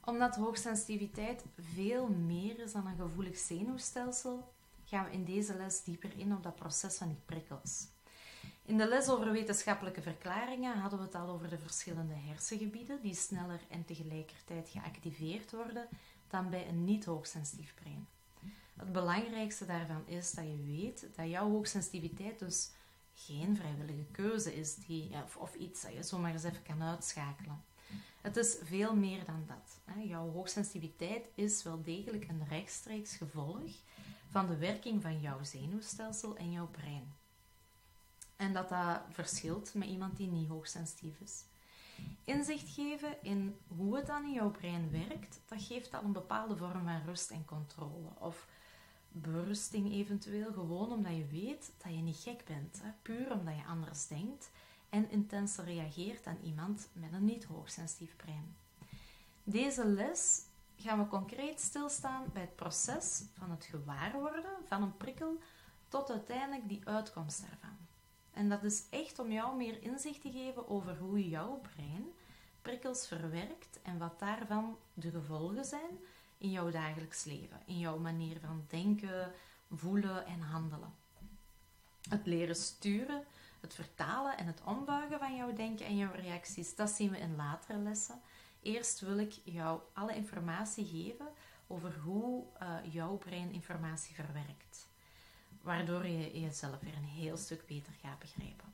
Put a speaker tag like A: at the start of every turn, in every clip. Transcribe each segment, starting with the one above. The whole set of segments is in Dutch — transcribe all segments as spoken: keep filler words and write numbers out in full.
A: Omdat hoogsensitiviteit veel meer is dan een gevoelig zenuwstelsel, gaan we in deze les dieper in op dat proces van die prikkels. In de les over wetenschappelijke verklaringen hadden we het al over de verschillende hersengebieden die sneller en tegelijkertijd geactiveerd worden dan bij een niet-hoogsensitief brein. Het belangrijkste daarvan is dat je weet dat jouw hoogsensitiviteit dus geen vrijwillige keuze is die, of, of iets dat je zomaar eens even kan uitschakelen. Het is veel meer dan dat. Jouw hoogsensitiviteit is wel degelijk een rechtstreeks gevolg van de werking van jouw zenuwstelsel en jouw brein. En dat dat verschilt met iemand die niet hoogsensitief is. Inzicht geven in hoe het dan in jouw brein werkt, dat geeft al een bepaalde vorm van rust en controle. Of berusting eventueel, gewoon omdat je weet dat je niet gek bent. Hè? Puur omdat je anders denkt en intenser reageert dan iemand met een niet hoogsensitief brein. Deze les gaan we concreet stilstaan bij het proces van het gewaarworden van een prikkel tot uiteindelijk die uitkomst daarvan. En dat is echt om jou meer inzicht te geven over hoe jouw brein prikkels verwerkt en wat daarvan de gevolgen zijn in jouw dagelijks leven, in jouw manier van denken, voelen en handelen. Het leren sturen, het vertalen en het ombuigen van jouw denken en jouw reacties, dat zien we in latere lessen. Eerst wil ik jou alle informatie geven over hoe uh, jouw brein informatie verwerkt, waardoor je jezelf weer een heel stuk beter gaat begrijpen.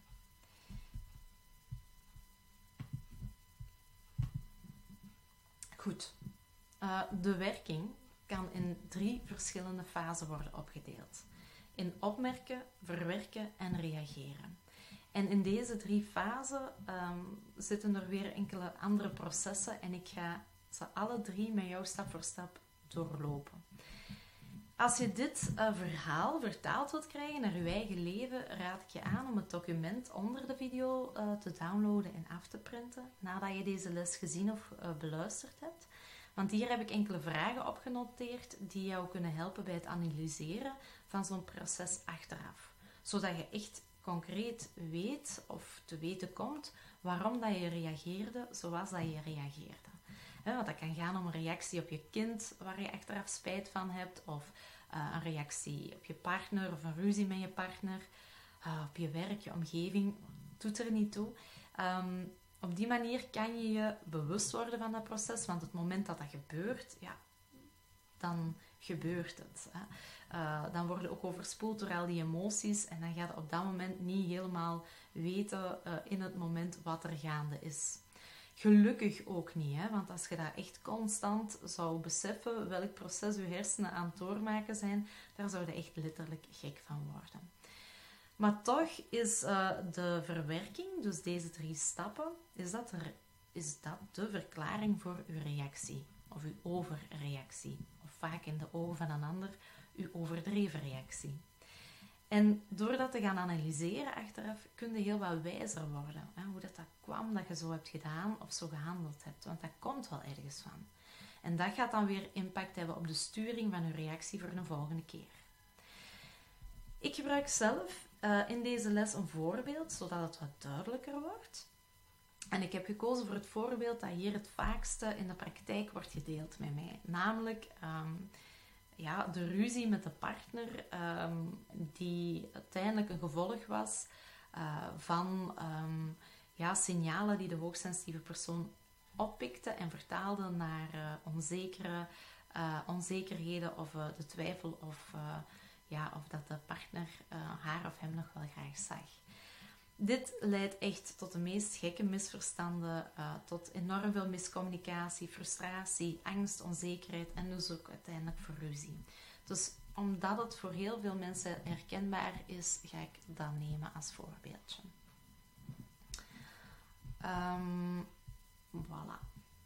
A: Goed. Uh, de werking kan in drie verschillende fasen worden opgedeeld. In opmerken, verwerken en reageren. En in deze drie fasen um, zitten er weer enkele andere processen en ik ga ze alle drie met jou stap voor stap doorlopen. Als je dit uh, verhaal vertaald wilt krijgen naar je eigen leven, raad ik je aan om het document onder de video uh, te downloaden en af te printen nadat je deze les gezien of uh, beluisterd hebt. Want hier heb ik enkele vragen opgenoteerd die jou kunnen helpen bij het analyseren van zo'n proces achteraf. Zodat je echt concreet weet of te weten komt waarom dat je reageerde zoals dat je reageerde. He, want dat kan gaan om een reactie op je kind waar je achteraf spijt van hebt, of uh, een reactie op je partner of een ruzie met je partner, uh, op je werk, je omgeving, doet er niet toe. Um, op die manier kan je je bewust worden van dat proces, want het moment dat dat gebeurt, ja, dan gebeurt het. Hè. Uh, dan word je ook overspoeld door al die emoties en dan ga je op dat moment niet helemaal weten uh, in het moment wat er gaande is. Gelukkig ook niet, hè? Want als je dat echt constant zou beseffen welk proces je hersenen aan het doormaken zijn, daar zou je echt letterlijk gek van worden. Maar toch is uh, de verwerking, dus deze drie stappen, is dat, er, is dat de verklaring voor uw reactie of uw overreactie. Of vaak in de ogen van een ander, uw overdreven reactie. En door dat te gaan analyseren achteraf, kun je heel wat wijzer worden. Hè? Hoe dat, dat kwam dat je zo hebt gedaan of zo gehandeld hebt. Want dat komt wel ergens van. En dat gaat dan weer impact hebben op de sturing van je reactie voor een volgende keer. Ik gebruik zelf uh, in deze les een voorbeeld, zodat het wat duidelijker wordt. En ik heb gekozen voor het voorbeeld dat hier het vaakste in de praktijk wordt gedeeld met mij. Namelijk um, ja, de ruzie met de partner um, die uiteindelijk een gevolg was uh, van um, ja, signalen die de hoogsensitieve persoon oppikte en vertaalde naar uh, onzekere, uh, onzekerheden of uh, de twijfel of, uh, ja, of dat de partner uh, haar of hem nog wel graag zag. Dit leidt echt tot de meest gekke misverstanden, uh, tot enorm veel miscommunicatie, frustratie, angst, onzekerheid en dus ook uiteindelijk voor ruzie. Dus omdat het voor heel veel mensen herkenbaar is, ga ik dat nemen als voorbeeldje. Um, voilà.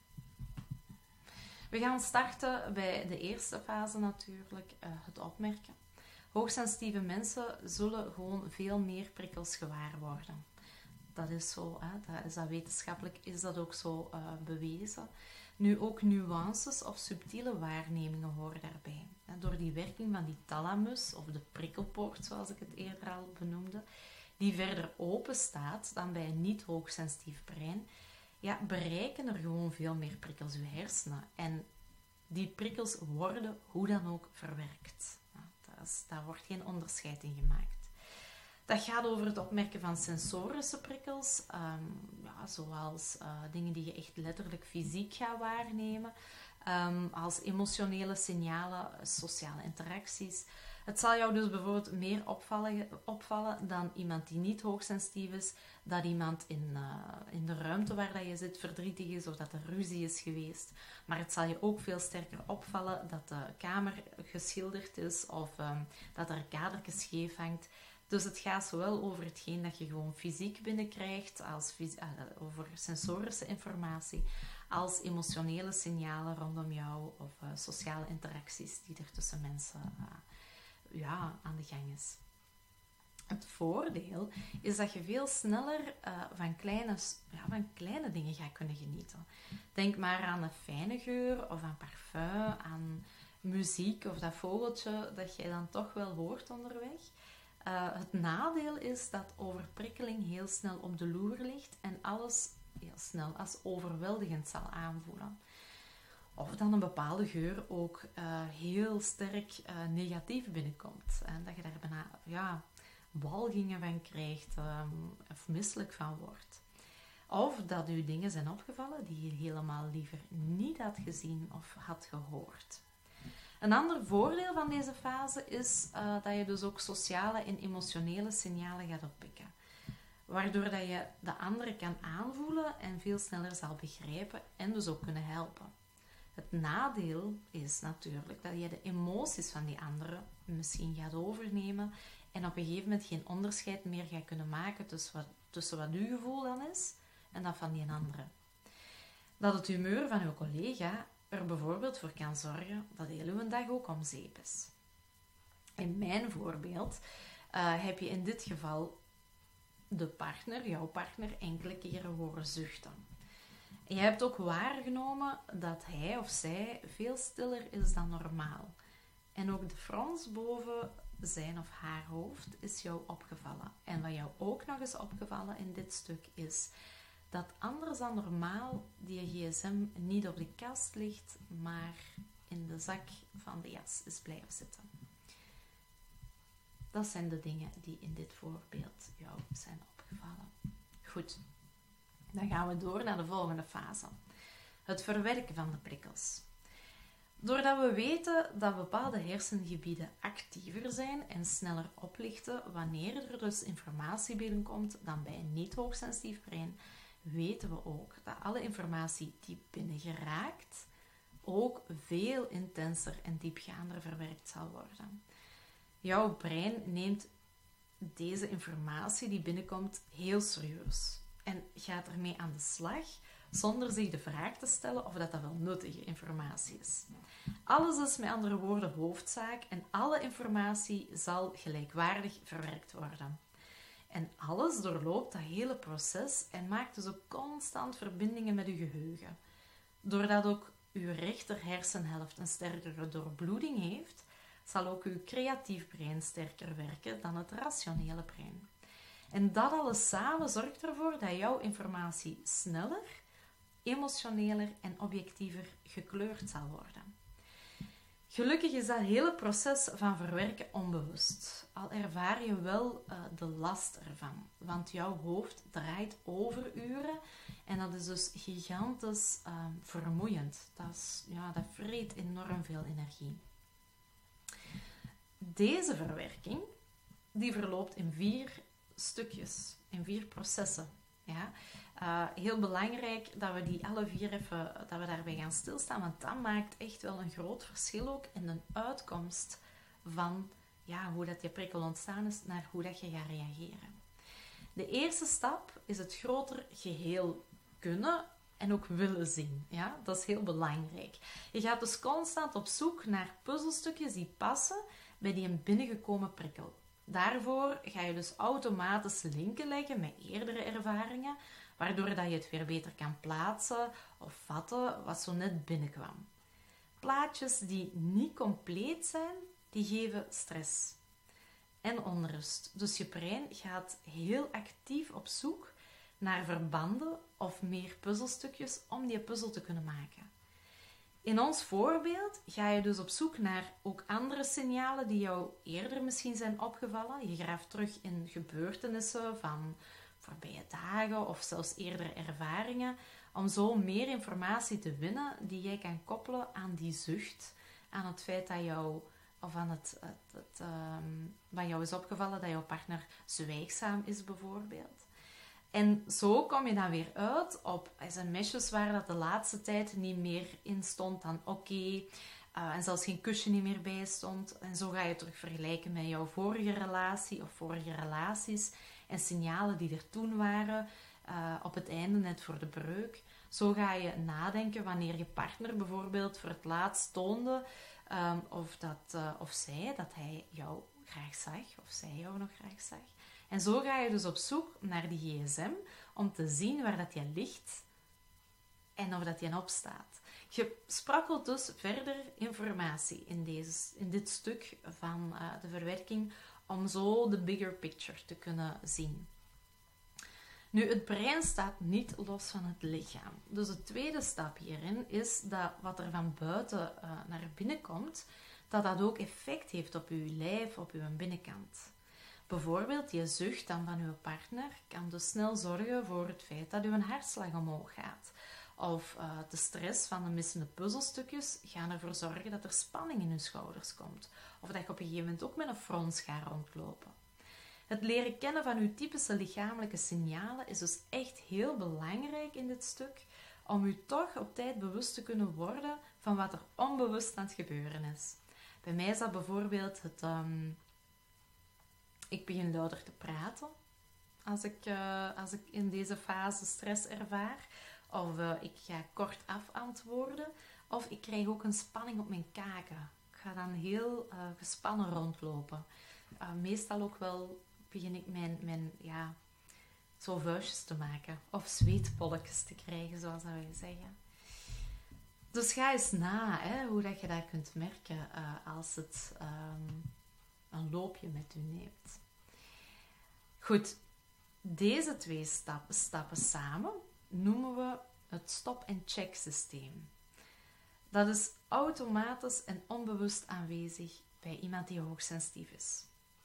A: We gaan starten bij de eerste fase natuurlijk, uh, het opmerken. Hoogsensitieve mensen zullen gewoon veel meer prikkels gewaar worden. Dat is zo, hè? Dat is dat wetenschappelijk is dat ook zo uh, bewezen. Nu ook nuances of subtiele waarnemingen horen daarbij. Door die werking van die thalamus, of de prikkelpoort zoals ik het eerder al benoemde, die verder open staat dan bij een niet hoogsensitief brein, ja, bereiken er gewoon veel meer prikkels uw hersenen. En die prikkels worden hoe dan ook verwerkt. Ja, dat is, daar wordt geen onderscheid in gemaakt. Dat gaat over het opmerken van sensorische prikkels, um, ja, zoals uh, dingen die je echt letterlijk fysiek gaat waarnemen, um, als emotionele signalen, sociale interacties. Het zal jou dus bijvoorbeeld meer opvallen, opvallen dan iemand die niet hoogsensitief is, dat iemand in, uh, in de ruimte waar dat je zit verdrietig is of dat er ruzie is geweest. Maar het zal je ook veel sterker opvallen dat de kamer geschilderd is of um, dat er een kadertje scheef hangt. Dus het gaat zowel over hetgeen dat je gewoon fysiek binnenkrijgt, als fys- uh, over sensorische informatie, als emotionele signalen rondom jou of uh, sociale interacties die er tussen mensen uh, ja, aan de gang is. Het voordeel is dat je veel sneller uh, van, kleine, ja, van kleine dingen gaat kunnen genieten. Denk maar aan een fijne geur of aan parfum, aan muziek of dat vogeltje dat je dan toch wel hoort onderweg. Uh, het nadeel is dat overprikkeling heel snel op de loer ligt en alles heel snel als overweldigend zal aanvoelen. Of dan een bepaalde geur ook uh, heel sterk uh, negatief binnenkomt. En dat je daar bijna ja, walgingen van krijgt um, of misselijk van wordt. Of dat u dingen zijn opgevallen die je helemaal liever niet had gezien of had gehoord. Een ander voordeel van deze fase is uh, dat je dus ook sociale en emotionele signalen gaat oppikken. Waardoor dat je de andere kan aanvoelen en veel sneller zal begrijpen en dus ook kunnen helpen. Het nadeel is natuurlijk dat je de emoties van die anderen misschien gaat overnemen en op een gegeven moment geen onderscheid meer gaat kunnen maken tussen wat, tussen wat uw gevoel dan is en dat van die andere. Dat het humeur van uw collega er bijvoorbeeld voor kan zorgen dat heel uw dag ook om zeep is. In mijn voorbeeld uh, heb je in dit geval de partner, jouw partner, enkele keren horen zuchten. En je hebt ook waargenomen dat hij of zij veel stiller is dan normaal. En ook de frons boven zijn of haar hoofd is jou opgevallen. En wat jou ook nog is opgevallen in dit stuk is dat anders dan normaal die gsm niet op de kast ligt, maar in de zak van de jas is blijven zitten. Dat zijn de dingen die in dit voorbeeld jou zijn opgevallen. Goed, dan gaan we door naar de volgende fase. Het verwerken van de prikkels. Doordat we weten dat bepaalde hersengebieden actiever zijn en sneller oplichten wanneer er dus informatie binnenkomt dan bij een niet hoogsensitief brein, weten we ook dat alle informatie die binnen geraakt ook veel intenser en diepgaander verwerkt zal worden. Jouw brein neemt deze informatie die binnenkomt heel serieus en gaat ermee aan de slag zonder zich de vraag te stellen of dat, dat wel nuttige informatie is. Alles is met andere woorden hoofdzaak en alle informatie zal gelijkwaardig verwerkt worden. En alles doorloopt dat hele proces en maakt dus ook constant verbindingen met uw geheugen. Doordat ook uw rechter hersenhelft een sterkere doorbloeding heeft, zal ook uw creatief brein sterker werken dan het rationele brein. En dat alles samen zorgt ervoor dat jouw informatie sneller, emotioneler en objectiever gekleurd zal worden. Gelukkig is dat hele proces van verwerken onbewust. Al ervaar je wel uh, de last ervan. Want jouw hoofd draait overuren en dat is dus gigantisch uh, vermoeiend. Dat, is, ja, dat vreet enorm veel energie. Deze verwerking die verloopt in vier stukjes, in vier processen. Ja? Uh, heel belangrijk dat we die alle vier even, dat we daarbij gaan stilstaan, want dat maakt echt wel een groot verschil ook in de uitkomst van ja, hoe dat je prikkel ontstaan is naar hoe dat je gaat reageren. De eerste stap is het groter geheel kunnen en ook willen zien. Ja? Dat is heel belangrijk. Je gaat dus constant op zoek naar puzzelstukjes die passen bij die een binnengekomen prikkel. Daarvoor ga je dus automatisch linken leggen met eerdere ervaringen, waardoor dat je het weer beter kan plaatsen of vatten wat zo net binnenkwam. Plaatjes die niet compleet zijn, die geven stress en onrust. Dus je brein gaat heel actief op zoek naar verbanden of meer puzzelstukjes om die puzzel te kunnen maken. In ons voorbeeld ga je dus op zoek naar ook andere signalen die jou eerder misschien zijn opgevallen. Je graaft terug in gebeurtenissen van voorbije dagen of zelfs eerdere ervaringen, om zo meer informatie te winnen die jij kan koppelen aan die zucht, aan het feit dat jou, of aan het, het, het um, wat jou is opgevallen dat jouw partner zwijgzaam is bijvoorbeeld. En zo kom je dan weer uit op sms'jes waar dat de laatste tijd niet meer in stond dan oké. Okay, uh, en zelfs geen kusje niet meer bij stond. En zo ga je terug vergelijken met jouw vorige relatie of vorige relaties. En signalen die er toen waren uh, op het einde net voor de breuk. Zo ga je nadenken wanneer je partner bijvoorbeeld voor het laatst toonde um, of, dat, uh, of zij dat hij jou graag zag of zij jou nog graag zag. En zo ga je dus op zoek naar die gsm om te zien waar dat je ligt en of dat je opstaat. Je sprakkelt dus verder informatie in, deze, in dit stuk van uh, de verwerking om zo de bigger picture te kunnen zien. Nu, het brein staat niet los van het lichaam. Dus de tweede stap hierin is dat wat er van buiten uh, naar binnen komt, dat dat ook effect heeft op je lijf, op je binnenkant. Bijvoorbeeld, je zucht dan van je partner kan dus snel zorgen voor het feit dat je hartslag omhoog gaat. Of uh, de stress van de missende puzzelstukjes gaan ervoor zorgen dat er spanning in je schouders komt. Of dat je op een gegeven moment ook met een frons gaat rondlopen. Het leren kennen van uw typische lichamelijke signalen is dus echt heel belangrijk in dit stuk, om u toch op tijd bewust te kunnen worden van wat er onbewust aan het gebeuren is. Bij mij is dat bijvoorbeeld het... Um, ik begin luider te praten als ik, uh, als ik in deze fase stress ervaar. Of uh, ik ga kortaf antwoorden. Of ik krijg ook een spanning op mijn kaken. Ik ga dan heel uh, gespannen rondlopen. Uh, meestal ook wel begin ik mijn, mijn ja, zo vuistjes te maken. Of zweetpolletjes te krijgen, zoals dat wij zeggen. Dus ga eens na hè, hoe dat je dat kunt merken uh, als het um, een loopje met u neemt. Goed, deze twee stappen, stappen samen noemen we het stop-and-check systeem. Dat is automatisch en onbewust aanwezig bij iemand die hoogsensitief is.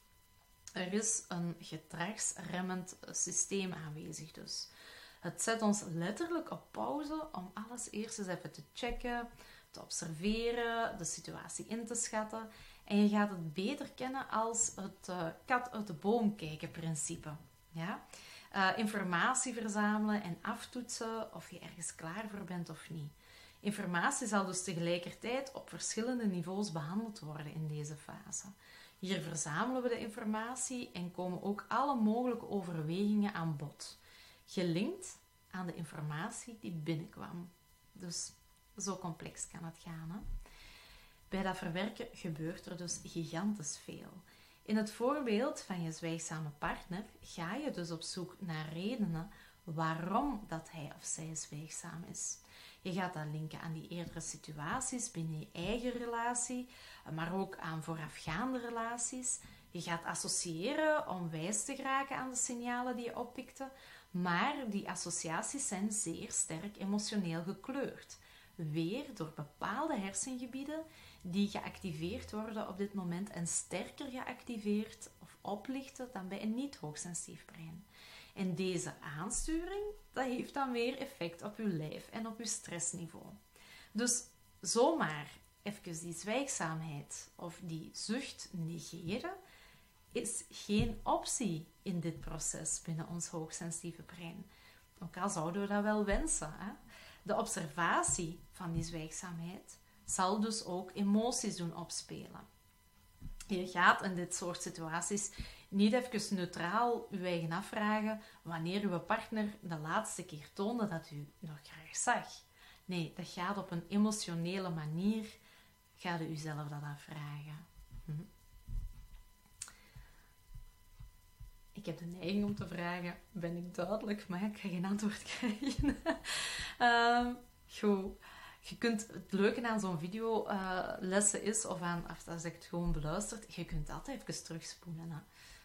A: Er is een gedragsremmend systeem aanwezig dus. Het zet ons letterlijk op pauze om alles eerst eens even te checken, te observeren, de situatie in te schatten. En je gaat het beter kennen als het uh, kat uit de boom kijken principe. Ja? Uh, informatie verzamelen en aftoetsen of je ergens klaar voor bent of niet. Informatie zal dus tegelijkertijd op verschillende niveaus behandeld worden in deze fase. Hier verzamelen we de informatie en komen ook alle mogelijke overwegingen aan bod. Gelinkt aan de informatie die binnenkwam. Dus zo complex kan het gaan. Hè? Bij dat verwerken gebeurt er dus gigantisch veel. In het voorbeeld van je zwijgzame partner ga je dus op zoek naar redenen waarom dat hij of zij zwijgzaam is. Je gaat dat linken aan die eerdere situaties binnen je eigen relatie, maar ook aan voorafgaande relaties. Je gaat associëren om wijs te geraken aan de signalen die je oppikte, maar die associaties zijn zeer sterk emotioneel gekleurd. Weer door bepaalde hersengebieden die geactiveerd worden op dit moment en sterker geactiveerd of oplichten dan bij een niet-hoogsensitief brein. En deze aansturing, dat heeft dan weer effect op uw lijf en op uw stressniveau. Dus zomaar even die zwijgzaamheid of die zucht negeren is geen optie in dit proces binnen ons hoogsensitieve brein. Ook al zouden we dat wel wensen. Hè? De observatie van die zwijgzaamheid zal dus ook emoties doen opspelen. Je gaat in dit soort situaties niet even neutraal je eigen afvragen wanneer uw partner de laatste keer toonde dat u nog graag zag. Nee, dat gaat op een emotionele manier, ga je uzelf dat afvragen. Hm. Ik heb de neiging om te vragen, ben ik duidelijk? Maar ik ga geen antwoord krijgen. um, goed. Je kunt, het leuke aan zo'n video uh, lessen is, of aan, als ik het gewoon beluistert, je kunt altijd even terugspoelen. Hè.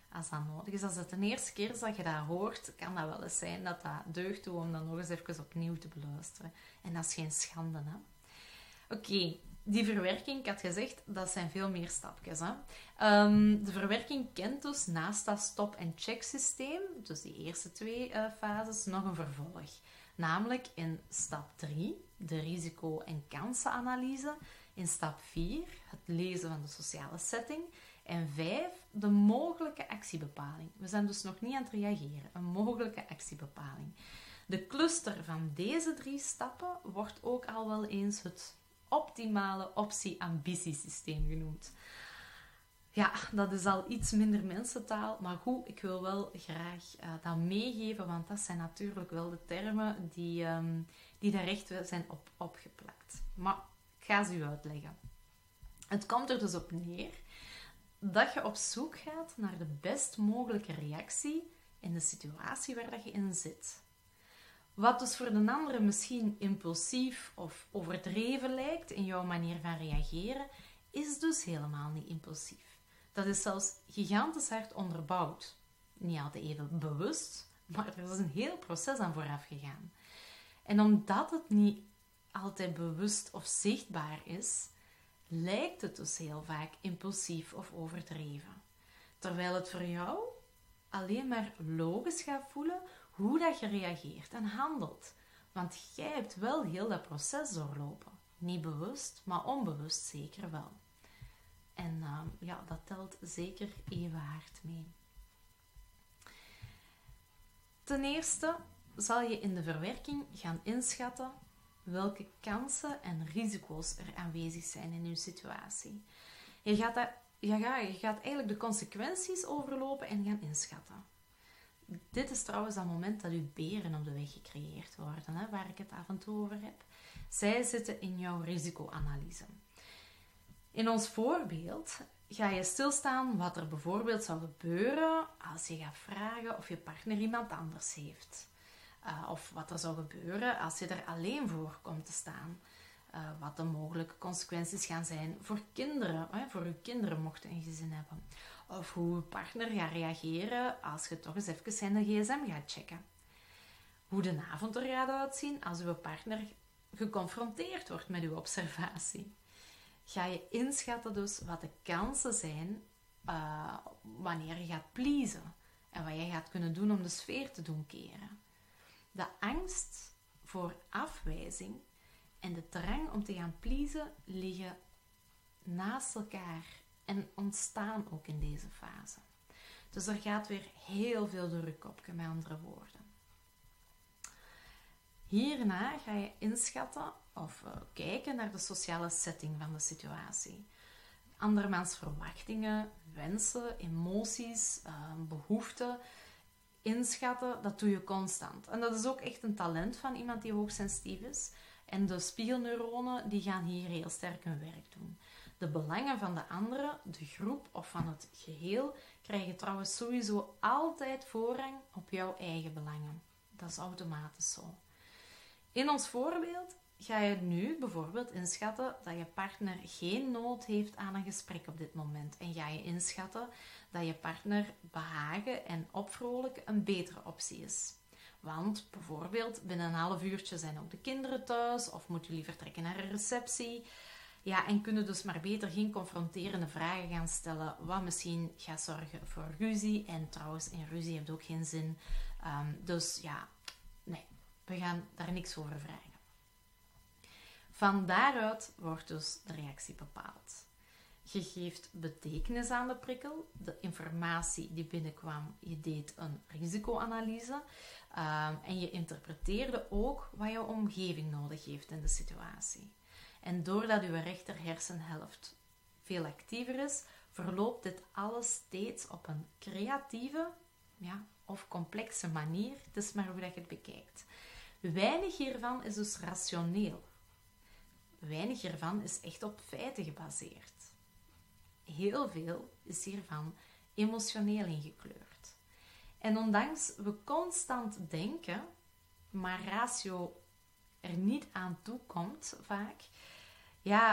A: als dat nodig is. Als het de eerste keer is dat je dat hoort, kan dat wel eens zijn dat dat deugd doet om dat nog eens even opnieuw te beluisteren. En dat is geen schande, hè. Oké, okay, die verwerking, ik had gezegd, dat zijn veel meer stapjes. Hè. Um, de verwerking kent dus naast dat stop- en check systeem, dus die eerste twee uh, fases, nog een vervolg. Namelijk in stap drie, de risico- en kansenanalyse. In stap vier, het lezen van de sociale setting. En vijf, de mogelijke actiebepaling. We zijn dus nog niet aan het reageren. Een mogelijke actiebepaling. De cluster van deze drie stappen wordt ook al wel eens het optimale optie-ambitiesysteem genoemd. Ja, dat is al iets minder mensentaal, maar goed, ik wil wel graag uh, dat meegeven, want dat zijn natuurlijk wel de termen die, um, die daar echt zijn op, opgeplakt. Maar ik ga ze u uitleggen. Het komt er dus op neer dat je op zoek gaat naar de best mogelijke reactie in de situatie waar dat je in zit. Wat dus voor de andere misschien impulsief of overdreven lijkt in jouw manier van reageren, is dus helemaal niet impulsief. Dat is zelfs gigantisch hard onderbouwd. Niet altijd even bewust, maar er is een heel proces aan vooraf gegaan. En omdat het niet altijd bewust of zichtbaar is, lijkt het dus heel vaak impulsief of overdreven. Terwijl het voor jou alleen maar logisch gaat voelen hoe dat je reageert en handelt. Want jij hebt wel heel dat proces doorlopen. Niet bewust, maar onbewust zeker wel. En uh, ja, dat telt zeker even hard mee. Ten eerste zal je in de verwerking gaan inschatten welke kansen en risico's er aanwezig zijn in je situatie. Je gaat, dat, je gaat, je gaat eigenlijk de consequenties overlopen en gaan inschatten. Dit is trouwens dat moment dat uw beren op de weg gecreëerd worden, hè, waar ik het af en toe over heb. Zij zitten in jouw risicoanalyse. In ons voorbeeld ga je stilstaan wat er bijvoorbeeld zou gebeuren als je gaat vragen of je partner iemand anders heeft. Uh, of wat er zou gebeuren als je er alleen voor komt te staan. Uh, wat de mogelijke consequenties gaan zijn voor kinderen, hè, voor uw kinderen mochten een gezin hebben. Of hoe uw partner gaat reageren als je toch eens even zijn gsm gaat checken. Hoe de avond er gaat uitzien als uw partner geconfronteerd wordt met uw observatie. Ga je inschatten dus wat de kansen zijn uh, wanneer je gaat pleasen. En wat je gaat kunnen doen om de sfeer te doen keren. De angst voor afwijzing en de drang om te gaan pleasen liggen naast elkaar en ontstaan ook in deze fase. Dus er gaat weer heel veel druk op, met andere woorden. Hierna ga je inschatten of uh, kijken naar de sociale setting van de situatie. Andermans verwachtingen, wensen, emoties, uh, behoeften inschatten, dat doe je constant. En dat is ook echt een talent van iemand die hoogsensitief is. En de spiegelneuronen die gaan hier heel sterk hun werk doen. De belangen van de anderen, de groep of van het geheel krijgen trouwens sowieso altijd voorrang op jouw eigen belangen. Dat is automatisch zo. In ons voorbeeld ga je nu bijvoorbeeld inschatten dat je partner geen nood heeft aan een gesprek op dit moment. En ga je inschatten dat je partner behagen en opvrolijken een betere optie is. Want bijvoorbeeld binnen een half uurtje zijn ook de kinderen thuis of moeten jullie vertrekken naar een receptie. Ja, en kunnen dus maar beter geen confronterende vragen gaan stellen, wat misschien gaat zorgen voor ruzie. En trouwens, in ruzie heeft ook geen zin. Um, dus ja, nee, we gaan daar niks over vragen. Van daaruit wordt dus de reactie bepaald. Je geeft betekenis aan de prikkel, de informatie die binnenkwam, je deed een risicoanalyse uh, en je interpreteerde ook wat je omgeving nodig heeft in de situatie. En doordat je rechter hersenhelft veel actiever is, verloopt dit alles steeds op een creatieve ja, of complexe manier. Het is maar hoe dat je het bekijkt. Weinig hiervan is dus rationeel. Weinig hiervan is echt op feiten gebaseerd. Heel veel is hiervan emotioneel ingekleurd. En ondanks we constant denken, maar ratio er niet aan toe komt vaak, ja,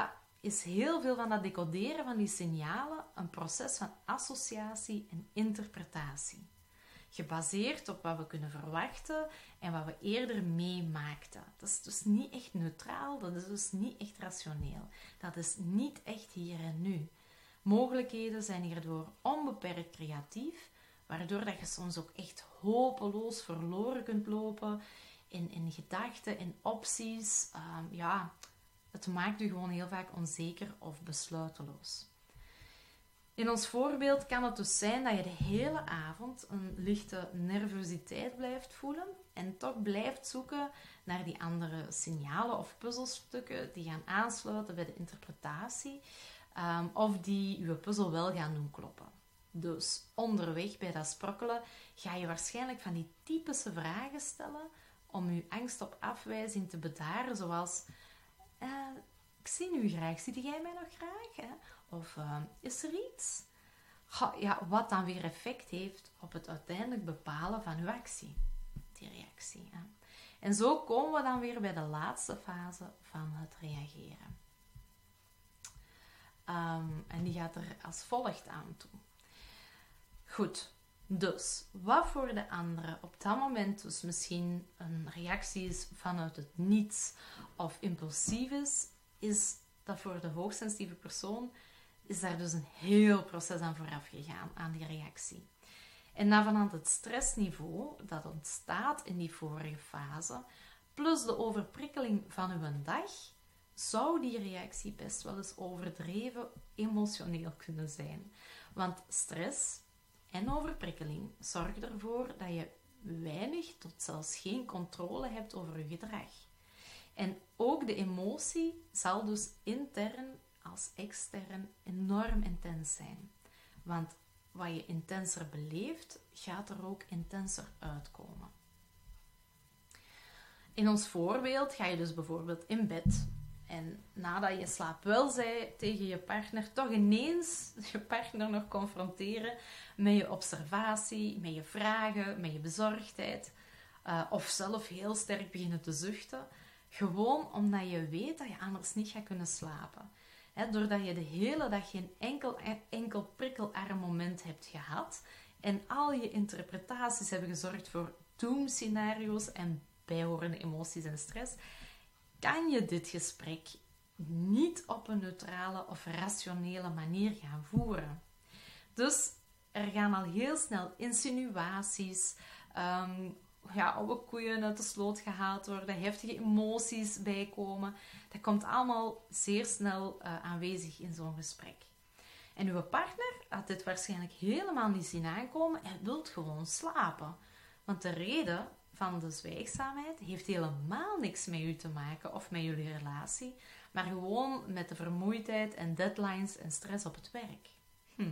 A: is heel veel van dat decoderen van die signalen een proces van associatie en interpretatie. Gebaseerd op wat we kunnen verwachten en wat we eerder meemaakten. Dat is dus niet echt neutraal, dat is dus niet echt rationeel. Dat is niet echt hier en nu. Mogelijkheden zijn hierdoor onbeperkt creatief, waardoor dat je soms ook echt hopeloos verloren kunt lopen in, in gedachten, in opties. Um, ja, het maakt je gewoon heel vaak onzeker of besluiteloos. In ons voorbeeld kan het dus zijn dat je de hele avond een lichte nervositeit blijft voelen en toch blijft zoeken naar die andere signalen of puzzelstukken die gaan aansluiten bij de interpretatie um, of die je puzzel wel gaan doen kloppen. Dus onderweg bij dat sprokkelen ga je waarschijnlijk van die typische vragen stellen om je angst op afwijzing te bedaren, zoals uh, ik zie u graag, zie jij mij nog graag? Hè? Of uh, is er iets? Goh, ja, wat dan weer effect heeft op het uiteindelijk bepalen van uw actie. Die reactie. Hè? En zo komen we dan weer bij de laatste fase van het reageren. Um, en die gaat er als volgt aan toe. Goed, dus wat voor de andere op dat moment dus misschien een reactie is vanuit het niets of impulsief is, is dat voor de hoogsensitieve persoon is daar dus een heel proces aan vooraf gegaan aan die reactie. En na vanuit het stressniveau dat ontstaat in die vorige fase, plus de overprikkeling van uw dag, zou die reactie best wel eens overdreven emotioneel kunnen zijn. Want stress en overprikkeling zorgen ervoor dat je weinig tot zelfs geen controle hebt over je gedrag. En ook de emotie zal dus intern als extern enorm intens zijn. Want wat je intenser beleeft, gaat er ook intenser uitkomen. In ons voorbeeld ga je dus bijvoorbeeld in bed en nadat je slaap wel zei tegen je partner, toch ineens je partner nog confronteren met je observatie, met je vragen, met je bezorgdheid. Uh, of zelf heel sterk beginnen te zuchten. Gewoon omdat je weet dat je anders niet gaat kunnen slapen. He, doordat je de hele dag geen enkel, enkel prikkelarm moment hebt gehad en al je interpretaties hebben gezorgd voor doemscenario's en bijhorende emoties en stress, kan je dit gesprek niet op een neutrale of rationele manier gaan voeren. Dus er gaan al heel snel insinuaties, um, ja, oude koeien uit de sloot gehaald worden, heftige emoties bijkomen. Dat komt allemaal zeer snel uh, aanwezig in zo'n gesprek. En uw partner had dit waarschijnlijk helemaal niet zien aankomen en wilt gewoon slapen. Want de reden van de zwijgzaamheid heeft helemaal niks met u te maken of met jullie relatie, maar gewoon met de vermoeidheid en deadlines en stress op het werk. Hm.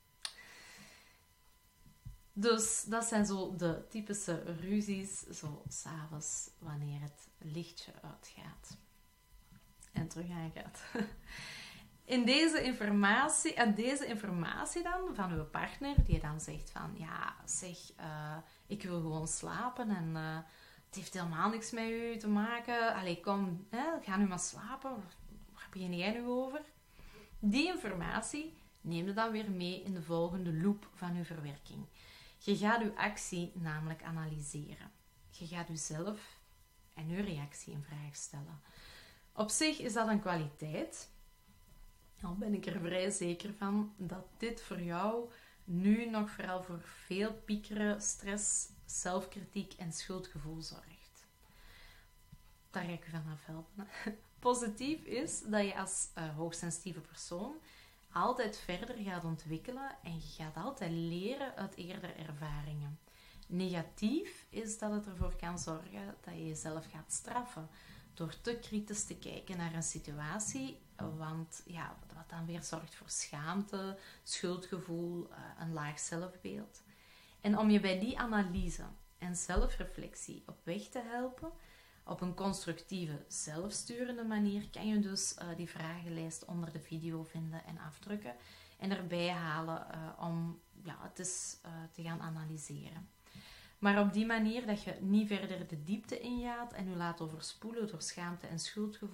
A: Dus dat zijn zo de typische ruzies, zo s'avonds wanneer het lichtje uitgaat en terug aangaat. In deze informatie, en deze informatie dan van uw partner, die dan zegt van, ja, zeg, uh, ik wil gewoon slapen en uh, het heeft helemaal niks met u te maken. Allee, kom, hè, ga nu maar slapen. Waar begin jij nu over? Die informatie neem je dan weer mee in de volgende loop van uw verwerking. Je gaat uw actie namelijk analyseren. Je gaat uzelf en uw reactie in vraag stellen. Op zich is dat een kwaliteit. Al ben ik er vrij zeker van dat dit voor jou nu nog vooral voor veel piekeren, stress, zelfkritiek en schuldgevoel zorgt. Daar ga ik u vanaf helpen. Positief is dat je als uh, hoogsensitieve persoon altijd verder gaat ontwikkelen en je gaat altijd leren uit eerdere ervaringen. Negatief is dat het ervoor kan zorgen dat je jezelf gaat straffen door te kritisch te kijken naar een situatie, want ja, wat dan weer zorgt voor schaamte, schuldgevoel, een laag zelfbeeld. En om je bij die analyse en zelfreflectie op weg te helpen, op een constructieve, zelfsturende manier, kan je dus uh, die vragenlijst onder de video vinden en afdrukken en erbij halen uh, om ja, het eens uh, te gaan analyseren. Maar op die manier dat je niet verder de diepte ingaat en je laat overspoelen door schaamte en schuldgevoel,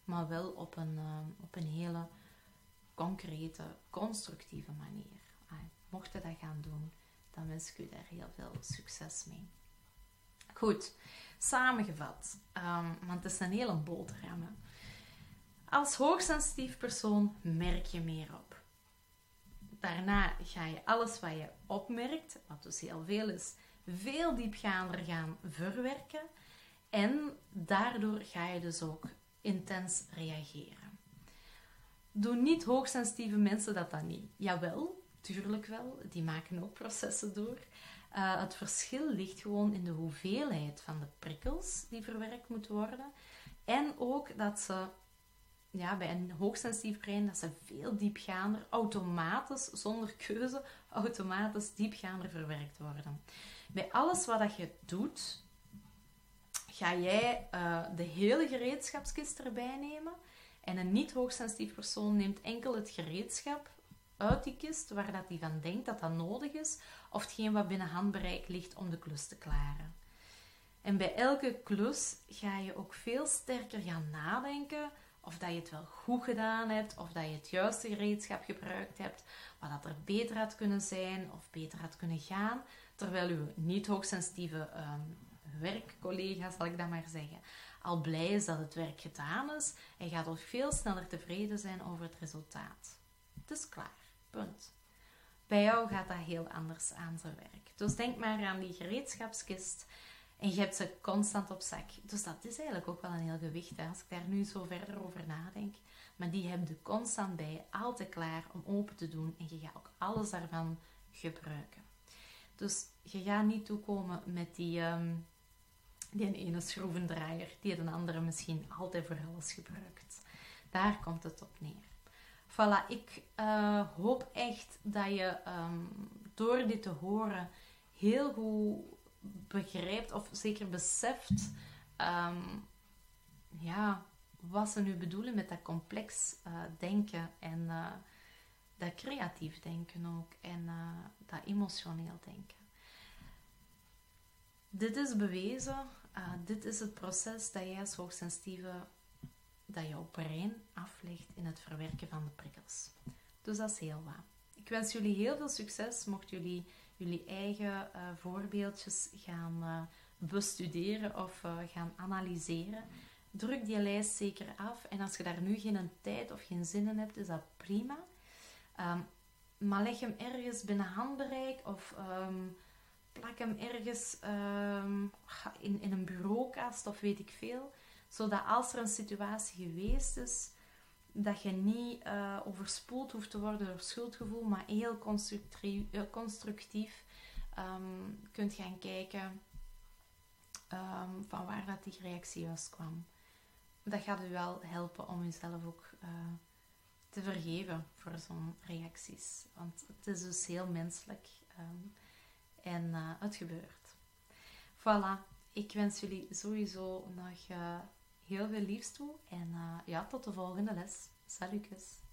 A: maar wel op een, uh, op een hele concrete, constructieve manier. Ah, mocht je dat gaan doen, dan wens ik u daar heel veel succes mee. Goed, samengevat, um, want het is een hele boterham. Hè. Als hoogsensitief persoon merk je meer op. Daarna ga je alles wat je opmerkt, wat dus heel veel is, veel diepgaander gaan verwerken. En daardoor ga je dus ook intens reageren. Doen niet hoogsensitieve mensen dat dan niet? Jawel, tuurlijk wel. Die maken ook processen door. Uh, het verschil ligt gewoon in de hoeveelheid van de prikkels die verwerkt moeten worden. En ook dat ze, ja, bij een hoogsensitief brein, dat ze veel diepgaander, automatisch, zonder keuze, automatisch diepgaander verwerkt worden. Bij alles wat dat je doet, ga jij uh, de hele gereedschapskist erbij nemen. En een niet hoogsensitief persoon neemt enkel het gereedschap uit die kist waar dat hij van denkt dat dat nodig is, of hetgeen wat binnen handbereik ligt om de klus te klaren. En bij elke klus ga je ook veel sterker gaan nadenken of dat je het wel goed gedaan hebt, of dat je het juiste gereedschap gebruikt hebt, wat dat er beter had kunnen zijn of beter had kunnen gaan, terwijl uw niet hoogsensitieve um, werkcollega, zal ik dat maar zeggen, al blij is dat het werk gedaan is en gaat ook veel sneller tevreden zijn over het resultaat. Het is klaar. Punt. Bij jou gaat dat heel anders aan zijn werk. Dus denk maar aan die gereedschapskist en je hebt ze constant op zak. Dus dat is eigenlijk ook wel een heel gewicht, hè, als ik daar nu zo verder over nadenk. Maar die heb je constant bij, altijd klaar om open te doen en je gaat ook alles daarvan gebruiken. Dus je gaat niet toekomen met die, um, die ene schroevendraaier die een andere misschien altijd voor alles gebruikt. Daar komt het op neer. Voilà, ik uh, hoop echt dat je um, door dit te horen heel goed begrijpt of zeker beseft um, ja, wat ze nu bedoelen met dat complex uh, denken en uh, dat creatief denken ook en uh, dat emotioneel denken. Dit is bewezen, uh, dit is het proces dat jij als hoogsensitieve, dat jouw brein aflegt in het verwerken van de prikkels. Dus dat is heel wat. Ik wens jullie heel veel succes, mocht jullie jullie eigen uh, voorbeeldjes gaan uh, bestuderen of uh, gaan analyseren. Druk die lijst zeker af en als je daar nu geen tijd of geen zin in hebt, is dat prima. Um, maar leg hem ergens binnen handbereik of um, plak hem ergens um, in, in een bureaukast of weet ik veel. Zodat als er een situatie geweest is, dat je niet uh, overspoeld hoeft te worden door schuldgevoel, maar heel constructief, uh, constructief um, kunt gaan kijken um, van waar dat die reactie juist kwam. Dat gaat u wel helpen om jezelf ook uh, te vergeven voor zo'n reacties. Want het is dus heel menselijk um, en uh, het gebeurt. Voilà, ik wens jullie sowieso nog uh, heel veel liefs toe en uh, ja, tot de volgende les. Salutjes!